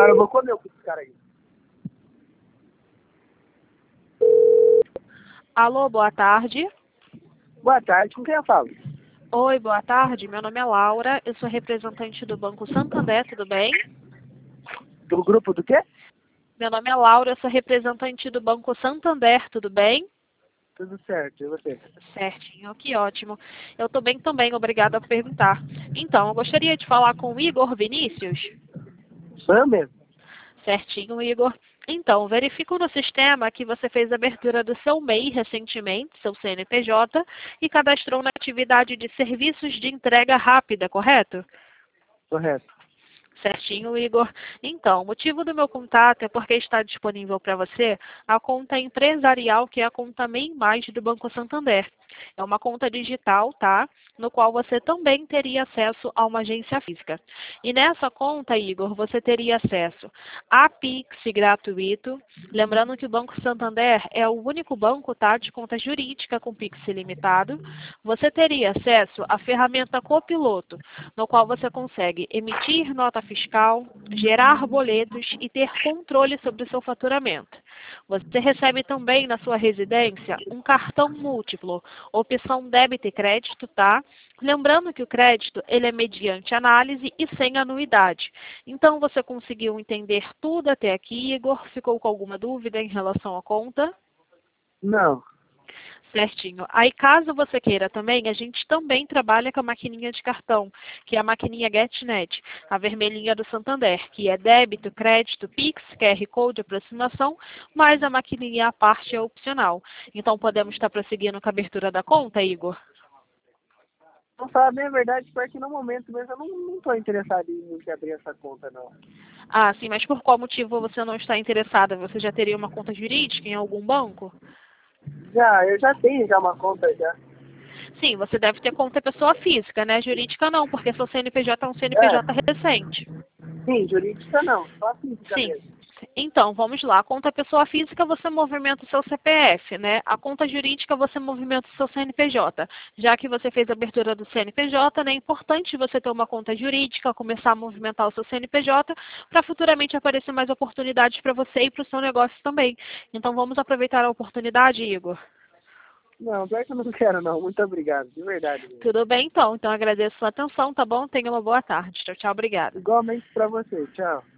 eu vou comer com esse cara aí. Alô, boa tarde. Boa tarde, com quem eu falo? Oi, boa tarde. Meu nome é Laura, eu sou representante do Banco Santander, tudo bem? Do grupo do quê? Meu nome é Laura, eu sou representante do Banco Santander, tudo bem? Tudo certo, e você? Certinho, que ótimo. Eu estou bem também, obrigada por perguntar. Então, eu gostaria de falar com o Igor Vinícius. Sou eu mesmo. Certinho, Igor. Então, verifico no sistema que você fez a abertura do seu MEI recentemente, seu CNPJ, e cadastrou na atividade de serviços de entrega rápida, correto? Correto. Certinho, Igor. Então, o motivo do meu contato é porque está disponível para você a conta empresarial, que é a conta MEI Mais do Banco Santander. É uma conta digital, tá? No qual você também teria acesso a uma agência física. E nessa conta, Igor, você teria acesso a Pix gratuito. Lembrando que o Banco Santander é o único banco, tá, de conta jurídica com Pix ilimitado. Você teria acesso à ferramenta Copiloto, no qual você consegue emitir nota fiscal, gerar boletos e ter controle sobre o seu faturamento. Você recebe também na sua residência um cartão múltiplo, opção débito e crédito, tá? Lembrando que o crédito ele é mediante análise e sem anuidade. Então você conseguiu entender tudo até aqui, Igor? Ficou com alguma dúvida em relação à conta? Não. Certinho. Aí, caso você queira também, a gente também trabalha com a maquininha de cartão, que é a maquininha GetNet, a vermelhinha do Santander, que é débito, crédito, Pix, QR Code, aproximação, mas a maquininha à parte é opcional. Então, podemos estar prosseguindo com a abertura da conta, Igor? Vou falar bem a verdade, porque no momento mesmo eu não tô interessado em abrir essa conta, não. Ah, sim, mas por qual motivo você não está interessada? Você já teria uma conta jurídica em algum banco? Eu já tenho já uma conta já. Sim, você deve ter conta pessoa física, né? Jurídica não, porque seu CNPJ é um É, CNPJ recente. sim, jurídica não, só física Sim. mesmo. Então, vamos lá. A conta pessoa física, você movimenta o seu CPF, né? A conta jurídica, você movimenta o seu CNPJ. Já que você fez a abertura do CNPJ, né, é importante você ter uma conta jurídica, começar a movimentar o seu CNPJ, para futuramente aparecer mais oportunidades para você e para o seu negócio também. Então, vamos aproveitar a oportunidade, Igor. Não, pior que eu não quero não, muito obrigado, de verdade mesmo. Tudo bem, então. Então, agradeço a sua atenção, tá bom? Tenha uma boa tarde. Tchau, tchau. Obrigada. Igualmente pra você, tchau.